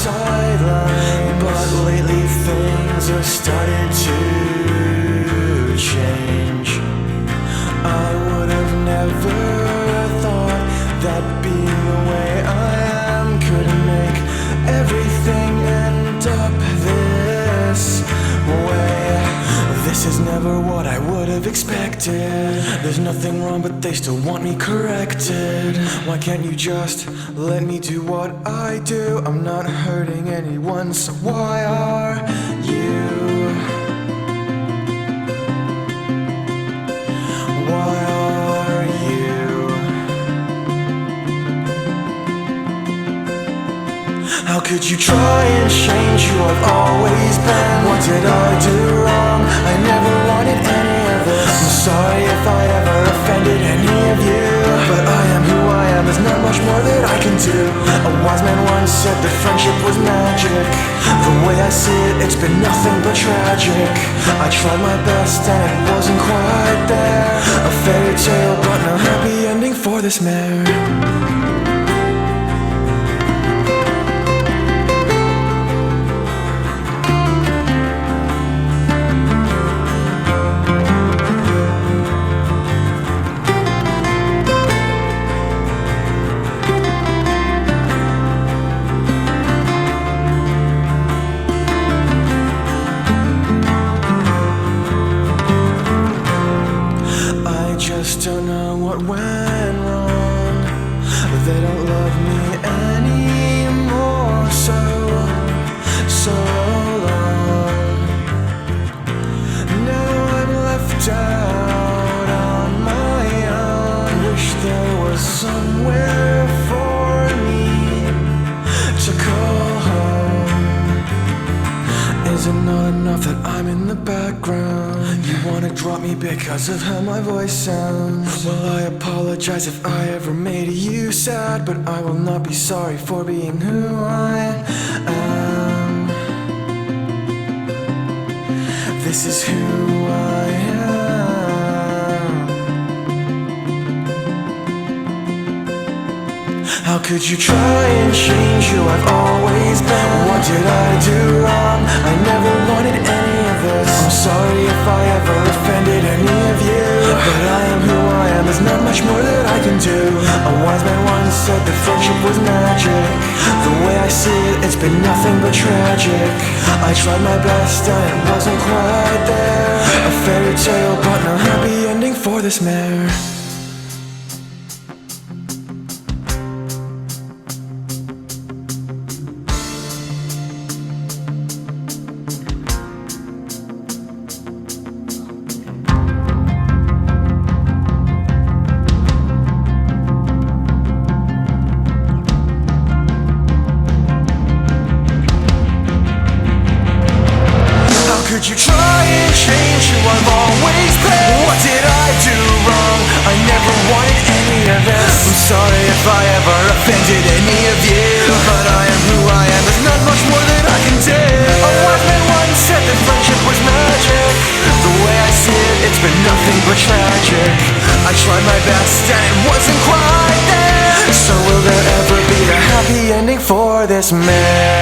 sideline, but lately things are starting to change. I would have never thought that being the way I am could make everything end up this way. This is never what I would have expected. There's nothing wrong, but they still want me corrected. Why can't you just let me do what I do? I'm not hurting anyone, so why are you? Why are you? How could you try and change who I've always been? What did I do wrong? I never wanted any of this. I'm sorry if I ever offended any of you, but I am who I am, there's not much more that I can do. A wise man once said that friendship was magic. The way I see it, it's been nothing but tragic. I tried my best and it wasn't quite there. A fairy tale, but no happy ending for this mare. Just don't know what went wrong. They don't love me anymore. So long. Now I'm left out on my own. Wish there was somewhere for me to call home. Is it not enough that I'm in the background? You wanna drop me because of how my voice sounds? Well, I apologize if I ever made you sad, but I will not be sorry for being who I am. This is who I am. How could you try and change who I've always been? What did I do wrong? I never wanted any of this. I'm sorry if I ever offended any of you, but I am who I am, there's not much more that I can do. A wise man once said that friendship was magic. The way I see it, it's been nothing but tragic. I tried my best and it wasn't quite there. A fairy tale, but no happy ending for this mare. Could you try and change who I've always been? What did I do wrong? I never wanted any of this. I'm sorry if I ever offended any of you, but I am who I am, there's not much more that I can do. A wise man once said that friendship was magic. The way I see it, it's been nothing but tragic. I tried my best and it wasn't quite there. So will there ever be a happy ending for this man?